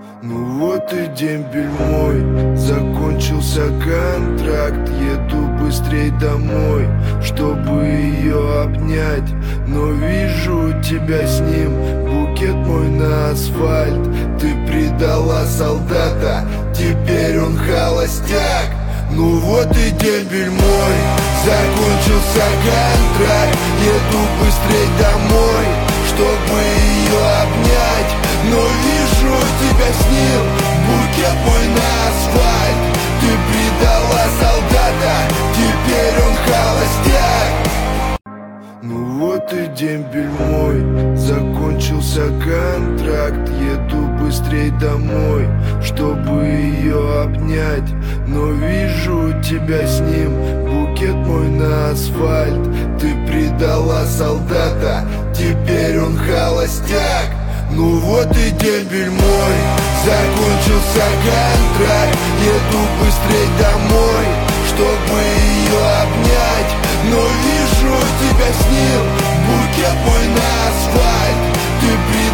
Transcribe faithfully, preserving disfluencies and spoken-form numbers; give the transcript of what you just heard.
Ну вот и дембель мой, закончился контракт. Еду быстрей домой, чтобы ее обнять. Но вижу тебя с ним, букет мой на асфальт. Ты предала солдата, теперь он холостяк. Ну вот и дембель мой, закончился контракт. Еду быстрей домой, чтобы ее обнять. Но вижу тебя с ним, букет мой на асфальт. Ты предала солдата, теперь он холостяк. Ну вот и дембель мой, закончился контракт. Еду быстрей домой, чтобы ее обнять. Но вижу тебя с ним, букет мой на асфальт. Ты предала солдата, теперь он холостяк. Ну вот и дембель мой, закончился контракт. Еду быстрей домой, чтобы ее обнять. Но вижу тебя с ним, букет мой на асфальт. Ты предала